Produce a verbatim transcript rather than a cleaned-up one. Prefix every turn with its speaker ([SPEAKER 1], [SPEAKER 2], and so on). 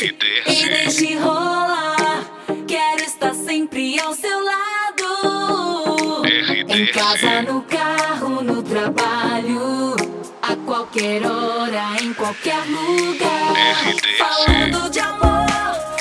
[SPEAKER 1] R D C.
[SPEAKER 2] E deixe rolar, quero estar sempre ao seu lado.
[SPEAKER 1] R D C.
[SPEAKER 2] Em casa, no carro, no trabalho, a qualquer hora, em qualquer lugar.
[SPEAKER 1] R D C.
[SPEAKER 2] Falando de amor,